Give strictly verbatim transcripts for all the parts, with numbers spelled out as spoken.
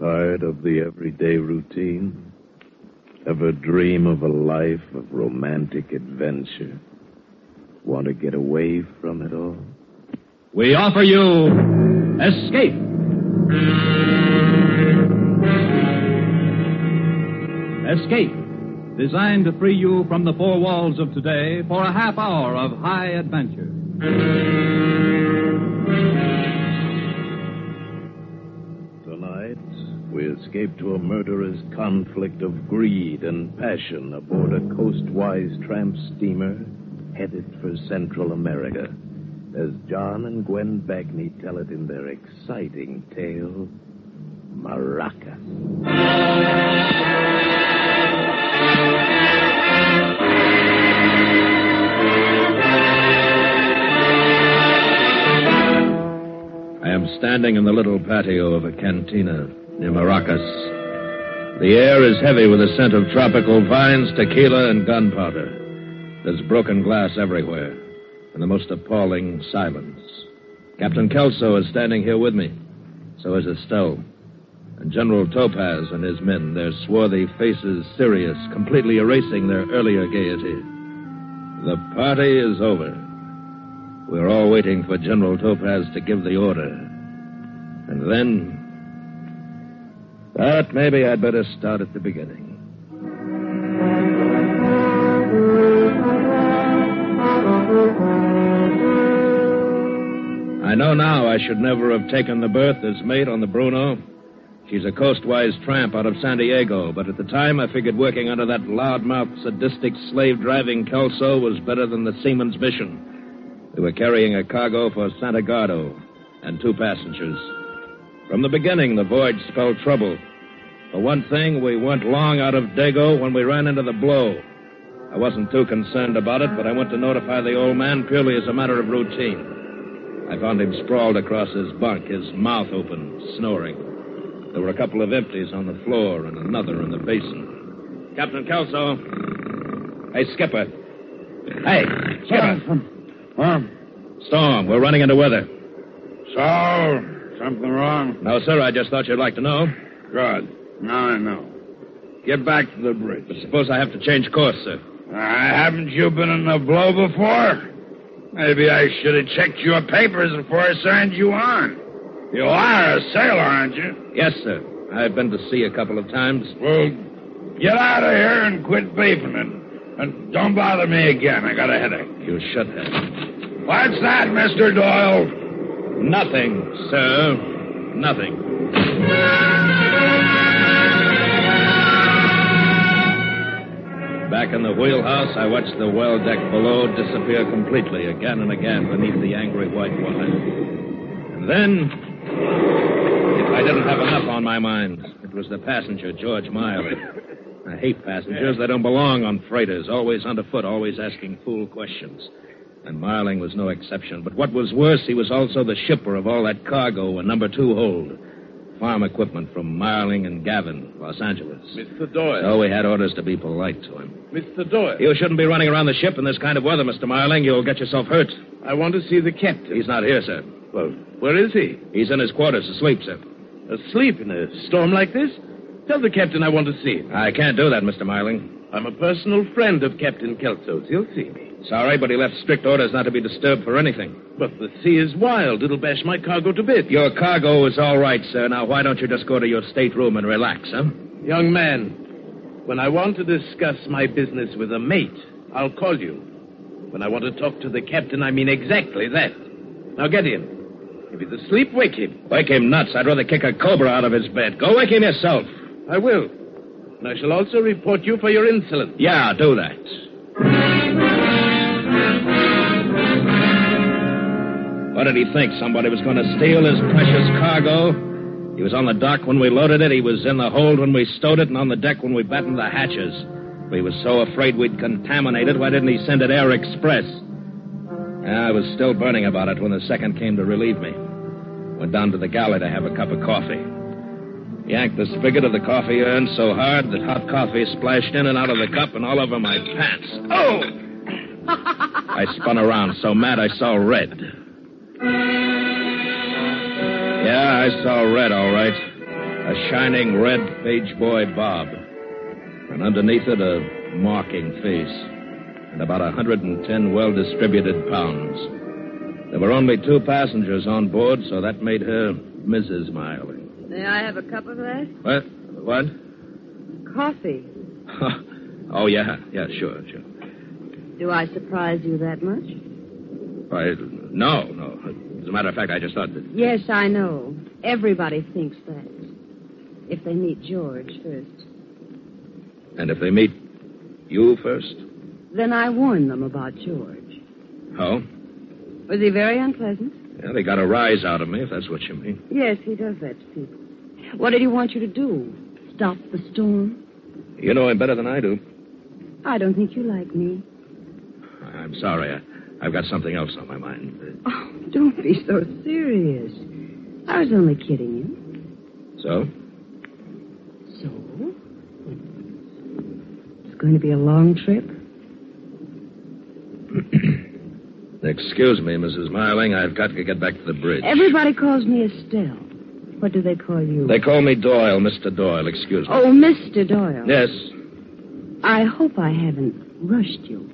Tired of the everyday routine? Ever dream of a life of romantic adventure? Want to get away from it all? We offer you Escape. Escape, designed to free you from the four walls of today for a half hour of high adventure. Tonight, we escape to a murderous conflict of greed and passion aboard a coastwise tramp steamer headed for Central America, as John and Gwen Bagni tell it in their exciting tale, Maracas. I am standing in the little patio of a cantina near Maracas. The air is heavy with the scent of tropical vines, tequila, and gunpowder. There's broken glass everywhere, and the most appalling silence. Captain Kelso is standing here with me. So is Estelle. And General Topaz and his men, their swarthy faces serious, completely erasing their earlier gaiety. The party is over. We're all waiting for General Topaz to give the order. And then... But maybe I'd better start at the beginning. I know now I should never have taken the berth as mate on the Bruno. She's a coastwise tramp out of San Diego, but at the time I figured working under that loudmouth, sadistic, slave-driving Kelso was better than the seaman's mission. They were carrying a cargo for Santa Gardo and two passengers. From the beginning, the voyage spelled trouble. For one thing, we weren't long out of Dago when we ran into the blow. I wasn't too concerned about it, but I went to notify the old man purely as a matter of routine. I found him sprawled across his bunk, his mouth open, snoring. There were a couple of empties on the floor and another in the basin. Captain Kelso. Hey, Skipper. Hey, Skipper. Huh? Storm. We're running into weather. So, something wrong? No, sir. I just thought you'd like to know. Good. Now I know. Get back to the bridge. But suppose I have to change course, sir. Uh, haven't you been in a blow before? Maybe I should have checked your papers before I signed you on. You are a sailor, aren't you? Yes, sir. I've been to sea a couple of times. Well, get out of here and quit beefing it. And don't bother me again. I got a headache. You should have. What's that, Mister Doyle? Nothing, sir. Nothing. Back in the wheelhouse, I watched the well deck below disappear completely again and again beneath the angry white water. And then, if I didn't have enough on my mind, it was the passenger, George Miley. I hate passengers. They don't belong on freighters, always underfoot, always asking fool questions. And Marling was no exception. But what was worse, he was also the shipper of all that cargo in number two hold. Farm equipment from Marling and Gavin, Los Angeles. Mister Doyle. So we had orders to be polite to him. Mister Doyle. You shouldn't be running around the ship in this kind of weather, Mister Marling. You'll get yourself hurt. I want to see the captain. He's not here, sir. Well, where is he? He's in his quarters asleep, sir. Asleep in a storm like this? Tell the captain I want to see him. I can't do that, Mister Marling. I'm a personal friend of Captain Kelso's. He'll see me. Sorry, but he left strict orders not to be disturbed for anything. But the sea is wild. It'll bash my cargo to bits. Your cargo is all right, sir. Now, why don't you just go to your stateroom and relax, huh? Young man, when I want to discuss my business with a mate, I'll call you. When I want to talk to the captain, I mean exactly that. Now get in. If he's asleep, wake him. Wake him nuts. I'd rather kick a cobra out of his bed. Go wake him yourself. I will. And I shall also report you for your insolence. Yeah, do that. What did he think? Somebody was going to steal his precious cargo? He was on the dock when we loaded it. He was in the hold when we stowed it, and on the deck when we battened the hatches. If he was so afraid we'd contaminate it, why didn't he send it air express? I was still burning about it when the second came to relieve me. Went down to the galley to have a cup of coffee. Yanked the spigot of the coffee urn so hard that hot coffee splashed in and out of the cup and all over my pants. Oh! I spun around so mad I saw red. Yeah, I saw red, all right. A shining red page boy bob. And underneath it, a marking face. And about one hundred ten well-distributed pounds. There were only two passengers on board, so that made her Missus Miling. May I have a cup of that? What? What? Coffee. Oh, yeah. Yeah, sure, sure. Do I surprise you that much? I, no, no. As a matter of fact, I just thought that... Yes, I know. Everybody thinks that. If they meet George first. And if they meet you first? Then I warn them about George. Oh? Was he very unpleasant? Yeah, they got a rise out of me, if that's what you mean. Yes, he does that to people. What did he want you to do? Stop the storm? You know him better than I do. I don't think you like me. I'm sorry. I, I've got something else on my mind. Oh, don't be so serious. I was only kidding you. So? So? It's going to be a long trip? Excuse me, Missus Miling. I've got to get back to the bridge. Everybody calls me Estelle. What do they call you? They call me Doyle, Mister Doyle. Excuse me. Oh, Mister Doyle. Yes. I hope I haven't rushed you.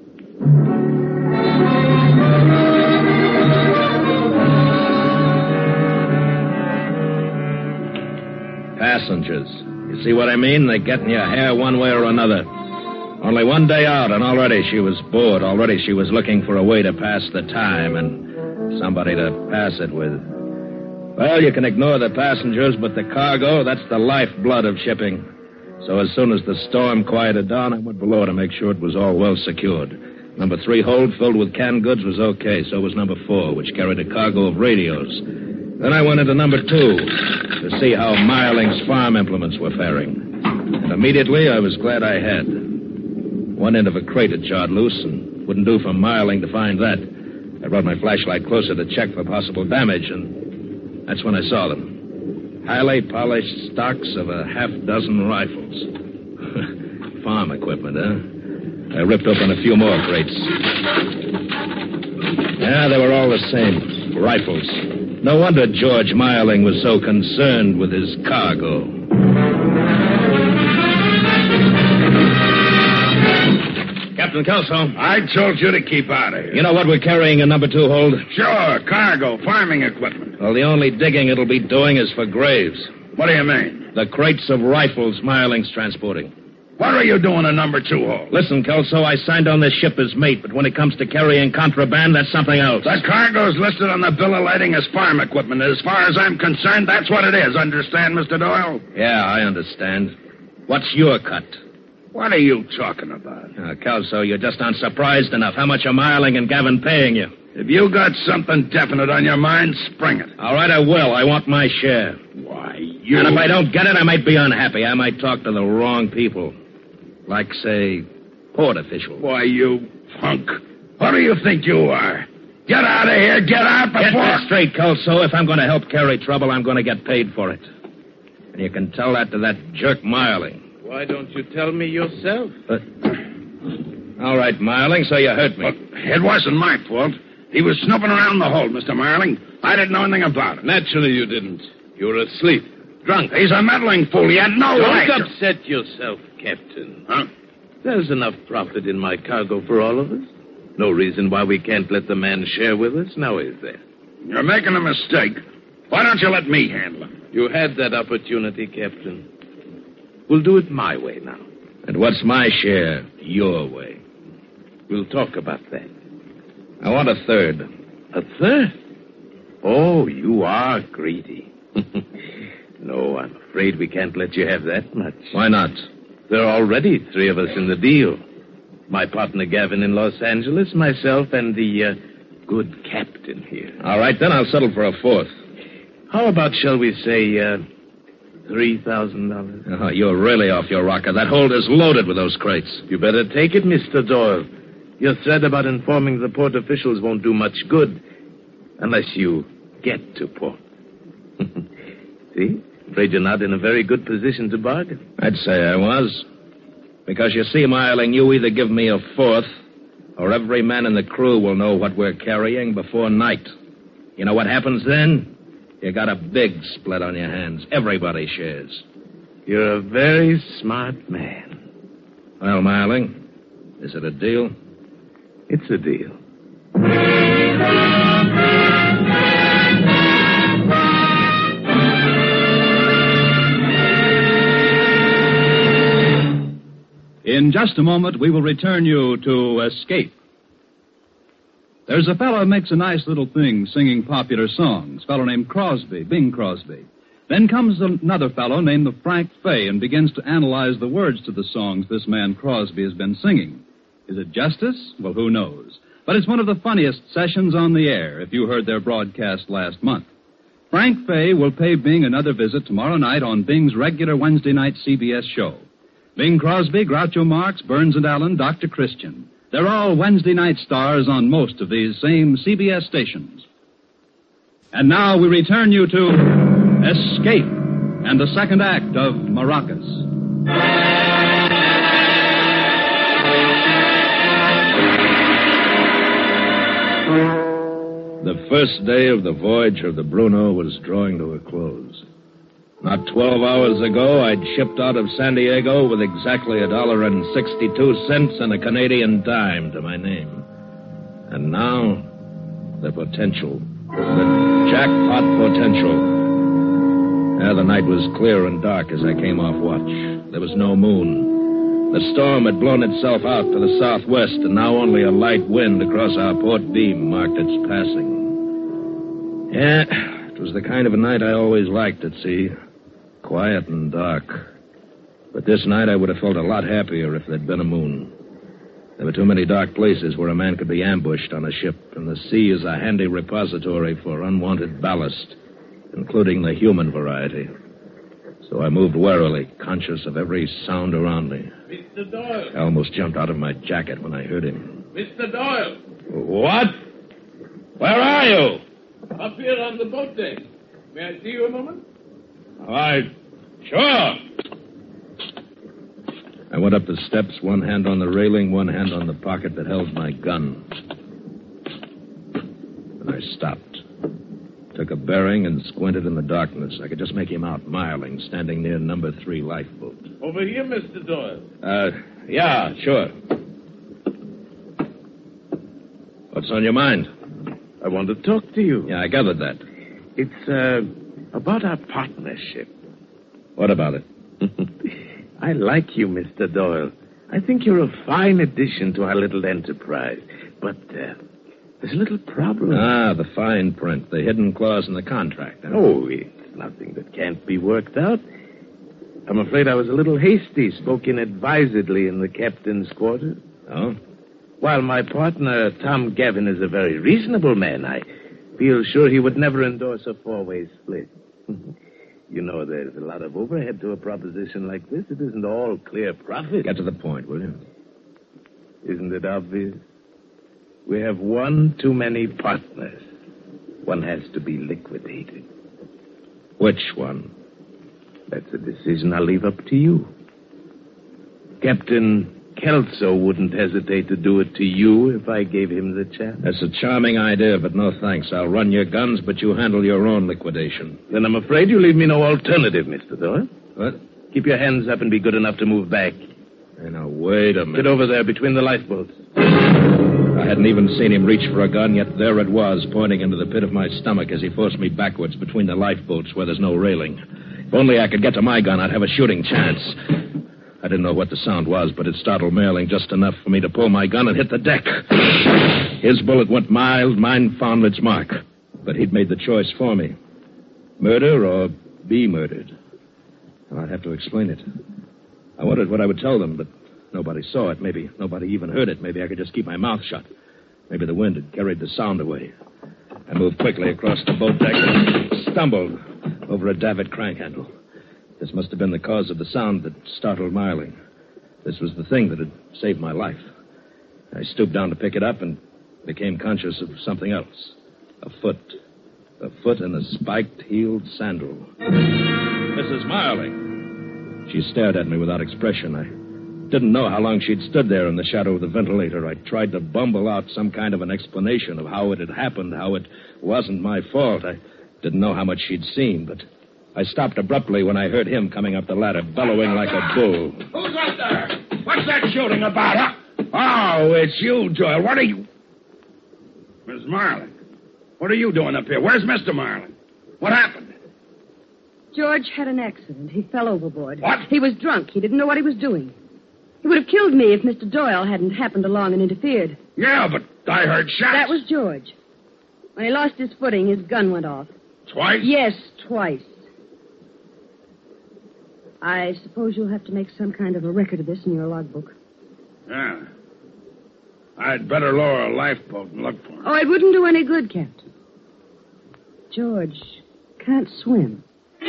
Passengers. You see what I mean? They get in your hair one way or another. Only one day out, and already she was bored. Already she was looking for a way to pass the time and somebody to pass it with. Well, you can ignore the passengers, but the cargo, that's the lifeblood of shipping. So as soon as the storm quieted down, I went below to make sure it was all well secured. Number three hold filled with canned goods was okay. So was number four, which carried a cargo of radios. Then I went into number two to see how Miling's farm implements were faring. And immediately I was glad I had. One end of a crate had jarred loose, and wouldn't do for Miling to find that. I brought my flashlight closer to check for possible damage, and that's when I saw them. Highly polished stocks of a half dozen rifles. Farm equipment, huh? I ripped open a few more crates. Yeah, they were all the same. Rifles. No wonder George Miling was so concerned with his cargo. Captain Kelso. I told you to keep out of here. You know what we're carrying in number two hold? Sure, cargo, farming equipment. Well, the only digging it'll be doing is for graves. What do you mean? The crates of rifles Miling's transporting. What are you doing in number two hold? Listen, Kelso, I signed on this ship as mate, but when it comes to carrying contraband, that's something else. The cargo's listed on the bill of lading as farm equipment. As far as I'm concerned, that's what it is. Understand, Mister Doyle? Yeah, I understand. What's your cut? What are you talking about? Uh, Kelso, you're just not surprised enough. How much are Miling and Gavin paying you? If you got something definite on your mind, spring it. All right, I will. I want my share. Why, you... And if I don't get it, I might be unhappy. I might talk to the wrong people. Like, say, port officials. Why, you punk. What do you think you are? Get out of here. Get out before... Get that straight, Kelso. If I'm going to help carry trouble, I'm going to get paid for it. And you can tell that to that jerk Miling. Why don't you tell me yourself? Uh, all right, Miling, so you hurt me. Well, it wasn't my fault. He was snooping around the hold, Mister Miling. I didn't know anything about it. Naturally you didn't. You were asleep. Drunk. He's a meddling fool. He had no Don't right to... upset yourself, Captain. Huh? There's enough profit in my cargo for all of us. No reason why we can't let the man share with us, now is there? You're making a mistake. Why don't you let me handle him? You had that opportunity, Captain. We'll do it my way now. And what's my share your way? We'll talk about that. I want a third. A third? Oh, you are greedy. No, I'm afraid we can't let you have that much. Why not? There are already three of us in the deal. My partner Gavin in Los Angeles, myself, and the uh, good captain here. All right, then I'll settle for a fourth. How about, shall we say, uh, three thousand dollars? Oh, you're really off your rocker. That hold is loaded with those crates. You better take it, Mister Doyle. Your threat about informing the port officials won't do much good unless you get to port. See? Afraid you're not in a very good position to bargain. I'd say I was. Because you see, Miling, you either give me a fourth, or every man in the crew will know what we're carrying before night. You know what happens then? You got a big split on your hands. Everybody shares. You're a very smart man. Well, Marling, is it a deal? It's a deal. In just a moment, we will return you to Escape. There's a fellow who makes a nice little thing singing popular songs, a fellow named Crosby, Bing Crosby. Then comes another fellow named the Frank Fay and begins to analyze the words to the songs this man Crosby has been singing. Is it justice? Well, who knows? But it's one of the funniest sessions on the air, if you heard their broadcast last month. Frank Fay will pay Bing another visit tomorrow night on Bing's regular Wednesday night C B S show. Bing Crosby, Groucho Marx, Burns and Allen, Doctor Christian. They're all Wednesday night stars on most of these same C B S stations. And now we return you to Escape and the second act of Maracas. The first day of the voyage of the Bruno was drawing to a close. Not twelve hours ago, I'd shipped out of San Diego with exactly a dollar and sixty-two cents and a Canadian dime to my name. And now, the potential. The jackpot potential. Yeah, the night was clear and dark as I came off watch. There was no moon. The storm had blown itself out to the southwest, and now only a light wind across our port beam marked its passing. Yeah, it was the kind of a night I always liked at sea. Quiet and dark. But this night I would have felt a lot happier if there'd been a moon. There were too many dark places where a man could be ambushed on a ship, and the sea is a handy repository for unwanted ballast, including the human variety. So I moved warily, conscious of every sound around me. Mister Doyle. I almost jumped out of my jacket when I heard him. Mister Doyle. What? Where are you? Up here on the boat deck. May I see you a moment? Why, sure. I went up the steps, one hand on the railing, one hand on the pocket that held my gun. And I stopped. Took a bearing and squinted in the darkness. I could just make him out, Marling, standing near number three lifeboat. Over here, Mister Doyle. Uh, yeah, sure. What's on your mind? I want to talk to you. Yeah, I gathered that. It's, uh, about our partnership. What about it? I like you, Mister Doyle. I think you're a fine addition to our little enterprise. But, uh, there's a little problem. Ah, the fine print, the hidden clause in the contract. Huh? Oh, it's nothing that can't be worked out. I'm afraid I was a little hasty, spoke inadvisedly in the captain's quarters. Oh? While my partner, Tom Gavin, is a very reasonable man, I feel sure he would never endorse a four-way split. You know, there's a lot of overhead to a proposition like this. It isn't all clear profit. Get to the point, will you? Isn't it obvious? We have one too many partners. One has to be liquidated. Which one? That's a decision I'll leave up to you. Captain Kelso wouldn't hesitate to do it to you if I gave him the chance. That's a charming idea, but no thanks. I'll run your guns, but you handle your own liquidation. Then I'm afraid you leave me no alternative, Mister Doyle. What? Keep your hands up and be good enough to move back. Hey, now, wait a minute. Get over there between the lifeboats. I hadn't even seen him reach for a gun, yet there it was, pointing into the pit of my stomach as he forced me backwards between the lifeboats where there's no railing. If only I could get to my gun, I'd have a shooting chance. I didn't know what the sound was, but it startled Marling just enough for me to pull my gun and hit the deck. His bullet went mild, mine found its mark. But he'd made the choice for me. Murder or be murdered? Well, I'd have to explain it. I wondered what I would tell them, but nobody saw it. Maybe nobody even heard it. Maybe I could just keep my mouth shut. Maybe the wind had carried the sound away. I moved quickly across the boat deck and stumbled over a davit crank handle. This must have been the cause of the sound that startled Marling. This was the thing that had saved my life. I stooped down to pick it up and became conscious of something else. A foot. A foot in a spiked-heeled sandal. Missus Marling. She stared at me without expression. I didn't know how long she'd stood there in the shadow of the ventilator. I tried to bumble out some kind of an explanation of how it had happened, how it wasn't my fault. I Didn't know how much she'd seen, but I stopped abruptly when I heard him coming up the ladder, bellowing like a bull. Who's up there? What's that shooting about, huh? Oh, it's you, Doyle. What are you... Miss Marling, what are you doing up here? Where's Mister Marling? What happened? George had an accident. He fell overboard. What? He was drunk. He didn't know what he was doing. He would have killed me if Mister Doyle hadn't happened along and interfered. Yeah, but I heard shots. That was George. When he lost his footing, his gun went off. Twice? Yes, twice. I suppose you'll have to make some kind of a record of this in your logbook. Yeah. I'd better lower a lifeboat and look for him. Oh, it wouldn't do any good, Captain. George can't swim.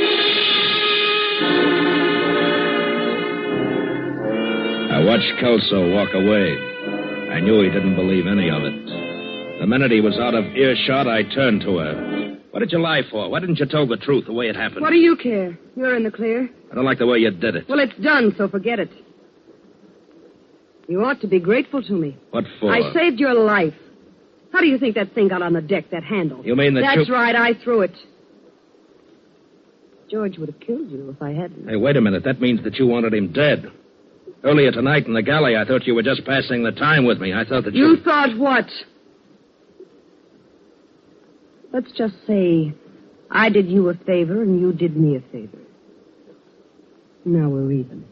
I watched Kelso walk away. I knew he didn't believe any of it. The minute he was out of earshot, I turned to her. What did you lie for? Why didn't you tell the truth the way it happened? What do you care? You're in the clear. I don't like the way you did it. Well, it's done, so forget it. You ought to be grateful to me. What for? I saved your life. How do you think that thing got on the deck, that handle? You mean that That's you... right, I threw it. George would have killed you if I hadn't. Hey, wait a minute. That means that you wanted him dead. Earlier tonight in the galley, I thought you were just passing the time with me. I thought that you... You thought what? Let's just say I did you a favor and you did me a favor. Now we're even.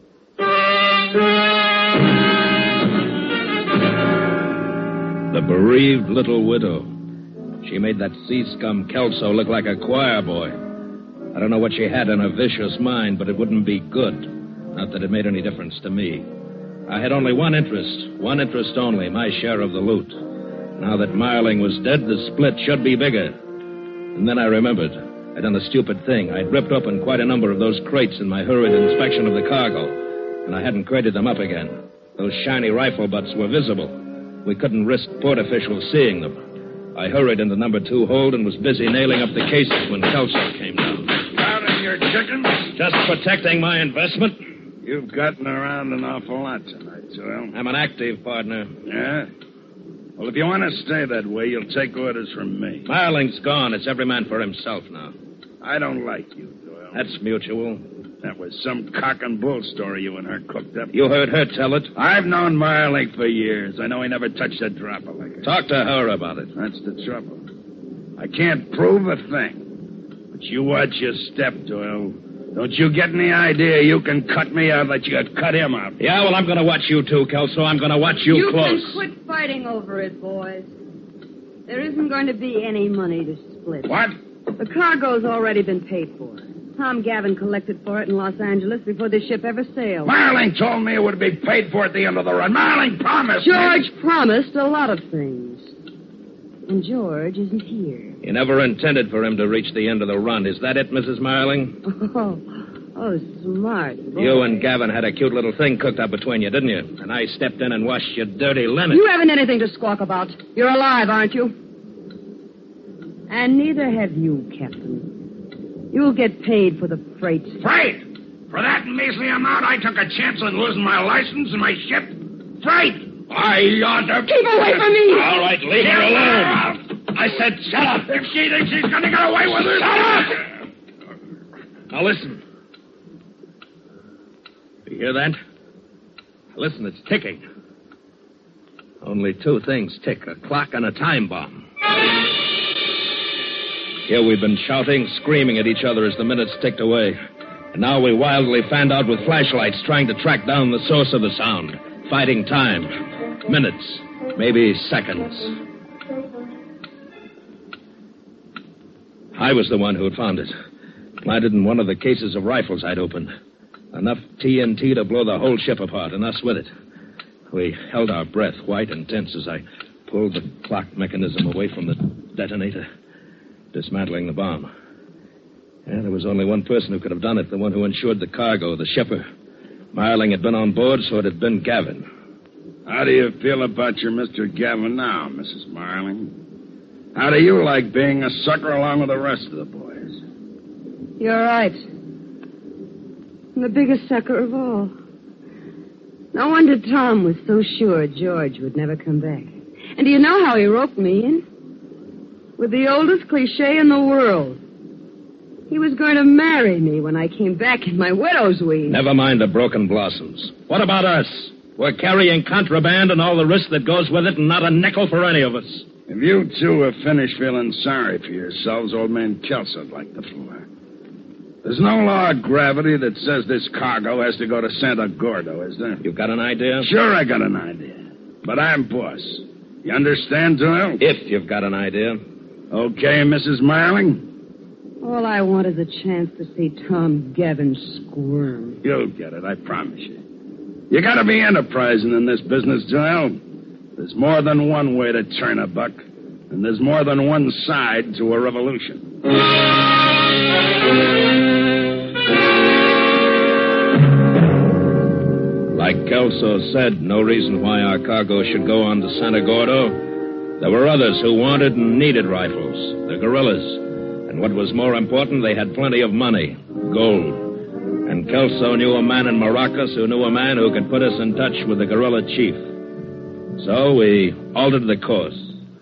The bereaved little widow. She made that sea scum Kelso look like a choir boy. I don't know what she had in her vicious mind, but it wouldn't be good. Not that it made any difference to me. I had only one interest, one interest only, my share of the loot. Now that Marling was dead, the split should be bigger. And then I remembered. I'd done a stupid thing. I'd ripped open quite a number of those crates in my hurried inspection of the cargo, and I hadn't crated them up again. Those shiny rifle butts were visible. We couldn't risk port officials seeing them. I hurried into number two hold and was busy nailing up the cases when Kelso came down. Counting your chickens? Just protecting my investment. You've gotten around an awful lot tonight, Doyle. I'm an active partner. Yeah? Well, if you want to stay that way, you'll take orders from me. Marling's gone. It's every man for himself now. I don't like you, Doyle. That's mutual. That was some cock and bull story you and her cooked up. You heard her tell it? I've known Marling for years. I know he never touched a drop of liquor. Talk to her about it. That's the trouble. I can't prove a thing. But you watch your step, Doyle. Don't you get any idea you can cut me out like you could cut him out. Yeah, well, I'm going to watch you too, Kelso. I'm going to watch you, you close. You can quit fighting over it, boys. There isn't going to be any money to split. What? The cargo's already been paid for. Tom Gavin collected for it in Los Angeles before the ship ever sailed. Marling told me it would be paid for at the end of the run. Marling promised George me. promised a lot of things. And George isn't here. You never intended for him to reach the end of the run. Is that it, Missus Marling? Oh, oh smart boy. You and Gavin had a cute little thing cooked up between you, didn't you? And I stepped in and washed your dirty linen. You haven't anything to squawk about. You're alive, aren't you? And neither have you, Captain. You'll get paid for the freight. Freight? For that measly amount, I took a chance on losing my license and my ship? Freight? I ought to... Keep away from me! All right, leave her alone. I said shut up. If she thinks she's going to get away with it... Shut up! Now listen. You hear that? Listen, it's ticking. Only two things tick, a clock and a time bomb. Here we've been shouting, screaming at each other as the minutes ticked away. And now we wildly fanned out with flashlights, trying to track down the source of the sound. Fighting time. Minutes. Maybe seconds. I was the one who had found it. Planted in one of the cases of rifles I'd opened. Enough T N T to blow the whole ship apart, and us with it. We held our breath, white and tense, as I pulled the clock mechanism away from the detonator, dismantling the bomb. Yeah, there was only one person who could have done it, the one who insured the cargo, the shipper. Marling had been on board, so it had been Gavin. How do you feel about your Mister Gavin now, Missus Marling? How do you like being a sucker along with the rest of the boys? You're right. I'm the biggest sucker of all. No wonder Tom was so sure George would never come back. And do you know how he roped me in? With the oldest cliche in the world. He was going to marry me when I came back in my widow's weeds. Never mind the broken blossoms. What about us? We're carrying contraband and all the risk that goes with it, and not a nickel for any of us. If you two have finished feeling sorry for yourselves, old man Kelso'd like the floor. There's no law of gravity that says this cargo has to go to Santa Gordo, is there? You've got an idea? Sure, I got an idea. But I'm boss. You understand, Doyle? If you've got an idea. Okay, Missus Marling? All I want is a chance to see Tom Gavin squirm. You'll get it, I promise you. You gotta be enterprising in this business, Doyle. There's more than one way to turn a buck, and there's more than one side to a revolution. Like Kelso said, no reason why our cargo should go on to Santa Gordo. There were others who wanted and needed rifles, the guerrillas. And what was more important, they had plenty of money, gold. And Kelso knew a man in Maracas who knew a man who could put us in touch with the guerrilla chief. So we altered the course.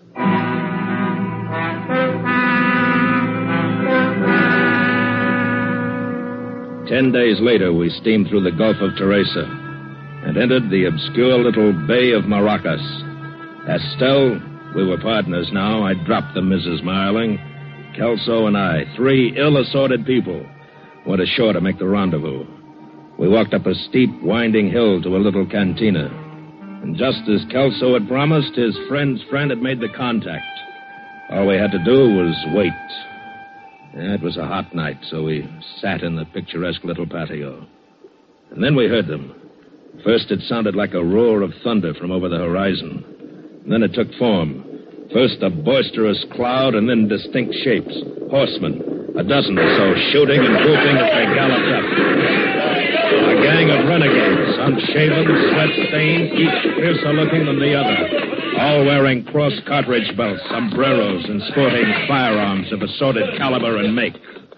Ten days later, we steamed through the Gulf of Teresa and entered the obscure little Bay of Maracas. Estelle, we were partners now. I dropped the Missus Marling. Kelso and I, three ill-assorted people, went ashore to make the rendezvous. We walked up a steep, winding hill to a little cantina. And just as Kelso had promised, his friend's friend had made the contact. All we had to do was wait. Yeah, it was a hot night, so we sat in the picturesque little patio. And then we heard them. First, it sounded like a roar of thunder from over the horizon. And then it took form. First a boisterous cloud, and then distinct shapes. Horsemen, a dozen or so, shooting and whooping as they galloped up. A gang of renegades, unshaven, sweat-stained, each fiercer looking than the other. All wearing cross cartridge belts, sombreros, and sporting firearms of assorted caliber and make.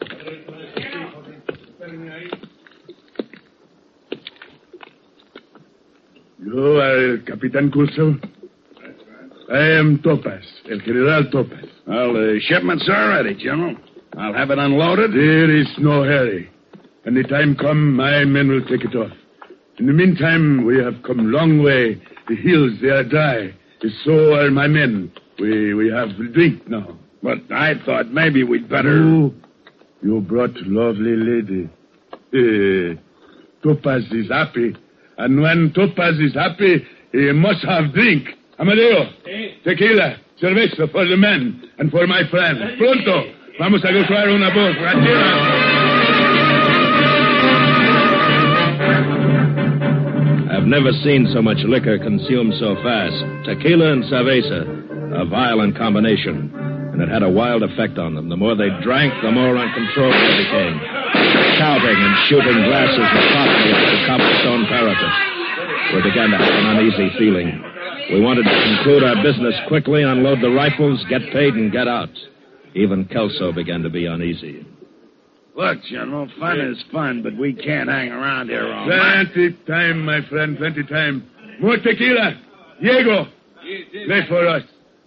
You are Capitan Curso? I am Topaz, El General Topaz. Well, the shipment's all ready, General. I'll have it unloaded. There is no hurry. When the time comes, my men will take it off. In the meantime, we have come a long way. The hills, they are dry. So are my men. We we have drink now. But I thought maybe we'd better... Oh, you brought lovely lady. Uh, Topaz is happy. And when Topaz is happy, he must have drink. Amadeo, tequila, cerveza for the men and for my friend. Pronto. Vamos a buscar una voz. I've never seen so much liquor consumed so fast. Tequila and cerveza, a violent combination. And it had a wild effect on them. The more they drank, the more uncontrollable they became. Shouting and shooting glasses and cocktails at the cobblestone parapet. We began to have an uneasy feeling. We wanted to conclude our business quickly, unload the rifles, get paid, and get out. Even Kelso began to be uneasy. Look, General, fun is fun, but we can't hang around here all night. Plenty time, my friend, plenty time. More tequila. Diego, play for us.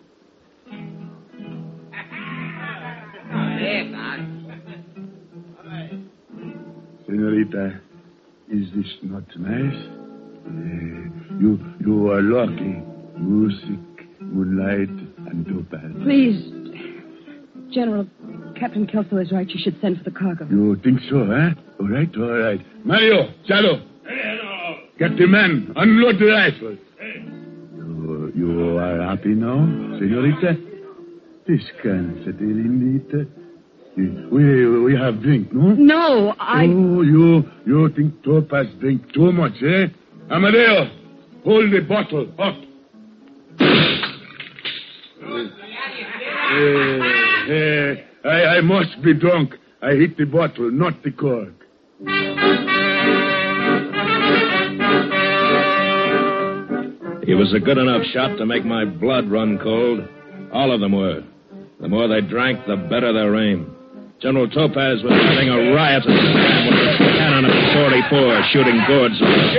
Senorita, is this not nice? Uh, you you are lucky. Music, moonlight, and Topaz. Please, General, Captain Kelso is right. You should send for the cargo. You think so, eh? All right, all right. Mario, Chalo. Hello. Get the men. Unload the rifles. You, you are happy now, senorita? Descansa, delinita. We, we have drink, no? No, I... Oh, you, you think Topaz drink too much, eh? Amadeo, hold the bottle up. Uh, uh, I, I must be drunk. I hit the bottle, not the cork. He was a good enough shot to make my blood run cold. All of them were. The more they drank, the better their aim. General Topaz was having a riotous time with his cannon of forty-four shooting gourds of the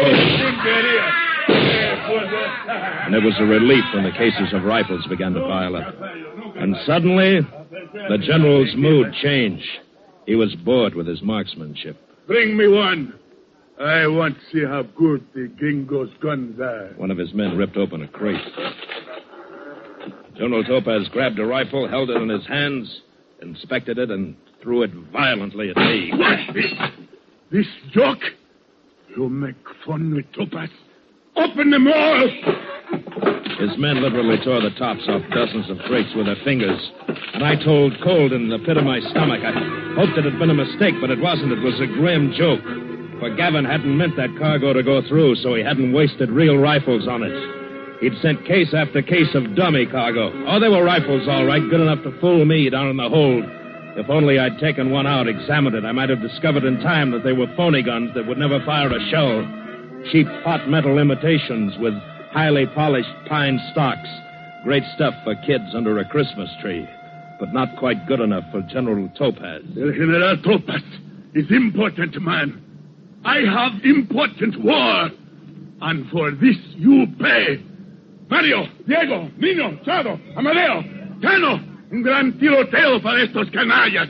And it was a relief when the cases of rifles began to pile up. And suddenly, the general's mood changed. He was bored with his marksmanship. Bring me one. I want to see how good the gringo's guns are. One of his men ripped open a crate. General Topaz grabbed a rifle, held it in his hands, inspected it, and threw it violently at me. What? This, this joke? You make fun with Topaz? Open them all! His men literally tore the tops off dozens of crates with their fingers. And I told cold in the pit of my stomach. I hoped it had been a mistake, but it wasn't. It was a grim joke. For Gavin hadn't meant that cargo to go through, so he hadn't wasted real rifles on it. He'd sent case after case of dummy cargo. Oh, they were rifles, all right, good enough to fool me down in the hold. If only I'd taken one out, examined it, I might have discovered in time that they were phony guns that would never fire a shell. Cheap hot metal imitations with highly polished pine stocks. Great stuff for kids under a Christmas tree, but not quite good enough for General Topaz. El General Topaz is important man. I have important war. And for this you pay. Mario, Diego, Nino, Chado, Amadeo, Cano, un gran tiroteo para estos canallas.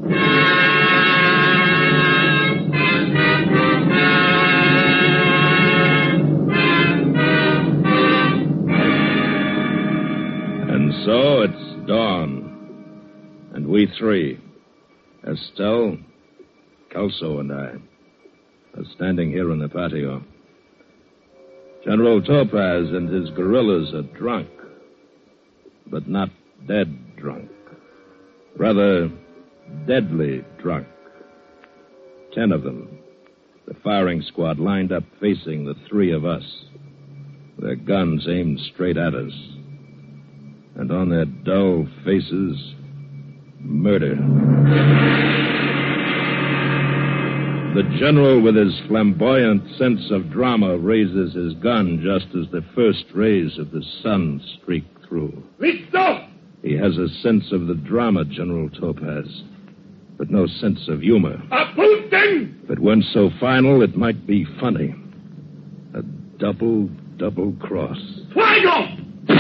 And so it's dawn. And we three, Estelle, Kelso, and I, are standing here in the patio. General Topaz and his guerrillas are drunk, but not dead drunk. Rather, deadly drunk. Ten of them. The firing squad lined up facing the three of us. Their guns aimed straight at us. And on their dull faces, murder. The general, with his flamboyant sense of drama, raises his gun just as the first rays of the sun streak through. Listo! He has a sense of the drama, General Topaz, but no sense of humor. Apunten! If it weren't so final, it might be funny. A double, double cross. Fuego!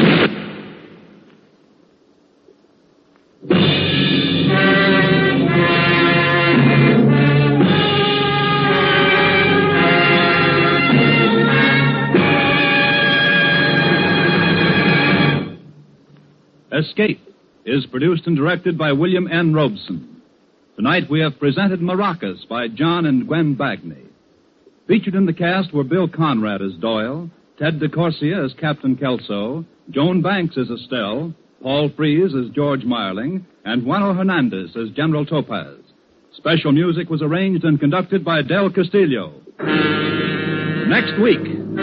Escape is produced and directed by William N. Robeson. Tonight we have presented Maracas by John and Gwen Bagney. Featured in the cast were Bill Conrad as Doyle, Ted DeCorsia as Captain Kelso, Joan Banks as Estelle, Paul Frees as George Marling, and Juano Hernandez as General Topaz. Special music was arranged and conducted by Del Castillo. Next week...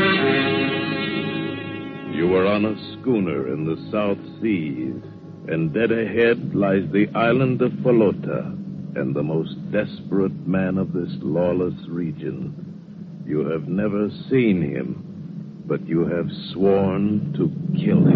You were on a schooner in the South Seas, and dead ahead lies the island of Falota, and the most desperate man of this lawless region. You have never seen him, but you have sworn to kill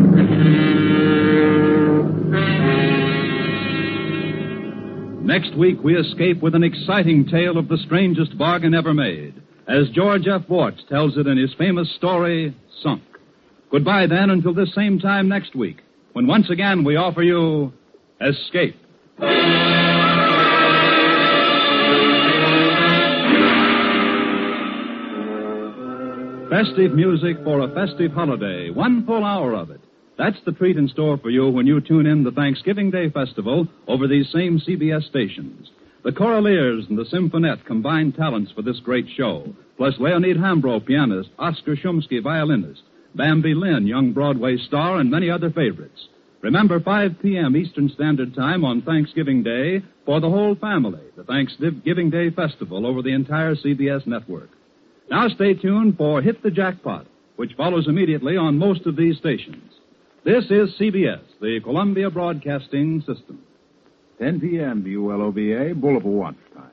him. Next week, we escape with an exciting tale of the strangest bargain ever made, as George F. Warts tells it in his famous story, Sunk. Goodbye, then, until this same time next week, when once again we offer you Escape. Festive music for a festive holiday, one full hour of it. That's the treat in store for you when you tune in the Thanksgiving Day Festival over these same C B S stations. The Choraliers and the Symphonette combine talents for this great show, plus Leonid Hambro, pianist, Oscar Shumsky, violinist, Bambi Lynn, young Broadway star, and many other favorites. Remember, five p.m. Eastern Standard Time on Thanksgiving Day for the whole family, the Thanksgiving Day Festival over the entire C B S network. Now stay tuned for Hit the Jackpot, which follows immediately on most of these stations. This is C B S, the Columbia Broadcasting System. ten p.m. B U L O B A, Boulevard Watch Time.